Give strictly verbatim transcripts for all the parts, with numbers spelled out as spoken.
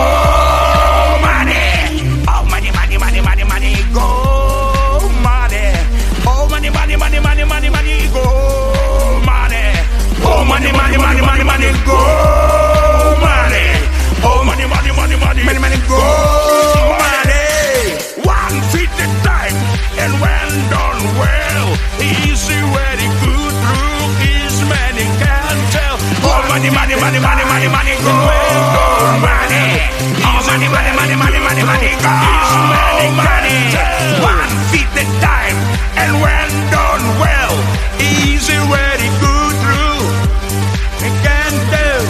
money. Oh, money, money, money, money, money, go money. Oh, money, money, money, money, money, money, go money. Oh, money, money, money, money, money, go money. Oh, money, money, money, money, money, money, go money. One feet at a time, and when done well, easy, very good through his many can tell. Oh, money, money, money, money, money, money, go money. Oh, money, money, money, money, money, money, go money. One feet at a time, and when done well, easy, very good through he can tell.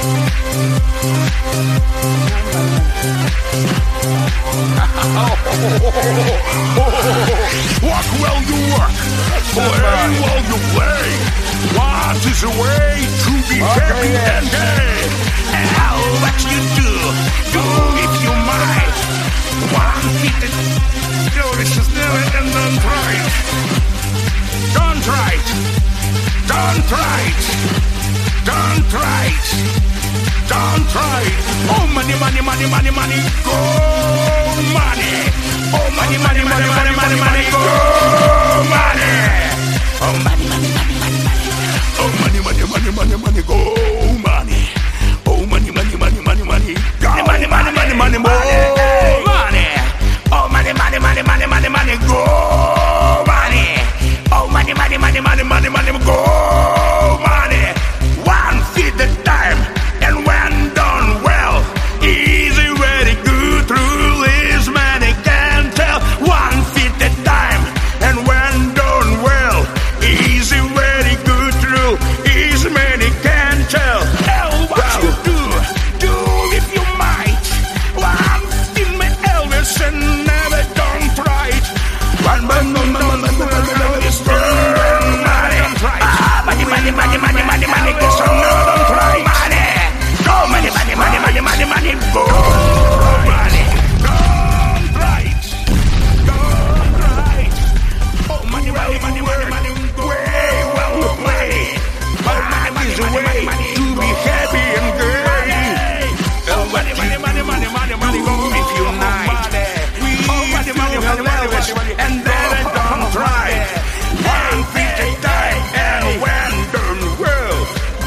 Walk while you work, play while you play. What is the way to be happy and gay? And how what you do, do if you might. One feet and do this is never and don't try it. Don't try it. Don't try it. Don't try it. Don't try it. Oh, money, money, money, money, money, go money. Oh, money, money, money, money, money, money, go money. Oh, money, money, money, money, money. Oh, money, money, money, money, money, go money. Oh, money, money, money, money, money, go money, money, money, money, money, money. Oh, money, money, money, money, money, money, go money. Oh, money, money, money, money, money, money, go money. One feet at a time, and when done well, easy, very good through his money can tell. One feet at a time, and when done well, easy, very good through his money can tell. Oh, what you do, do if you might. One thing my elders and never don't try it. One man, one man, one man, one man, is money, money, money, money, money, money, money, go so no, don't try money. Go money, money, money, money, money, money, go money. Don't try it. Don't try it. Oh, money, money, money, money, money, way well money. Money is a way to be happy and gay. Oh, money, money, money, money, money, money, go if you night. Oh, money, money, money, money, money, and then I don't try it. One feet at a time, and when done well.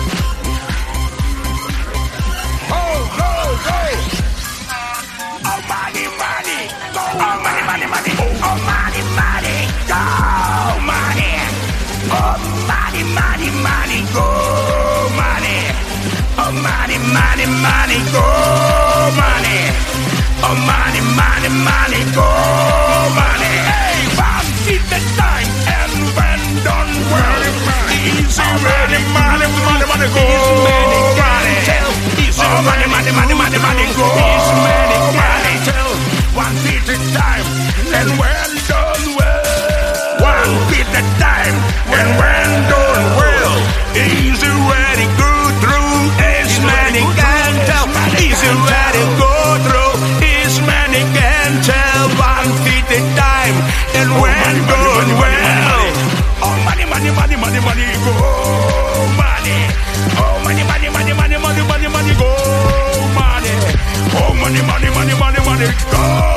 Oh, go, go. Oh, money, money, go. Oh, money, money, money. Oh, money, money, go, money. Oh, money, money, money, go, money. Oh, money, money, money, go, money. Oh, money, money, money, go, money. Hey, one feet at a time, and when done well, easy, ready, money, money, money, go, money. Oh, money, money, money, money, money, go, money. One feet at a time, and when done well. One feet at a time, and when done well, easy, ready, go through his money can tell. Easy, ready, go through his money can tell. One feet at a time, and when done well. Oh, money, money, money, money, money, go money. Oh, money, money, money, money, money, money, money, go money. Oh, money, money, money, money, money, go.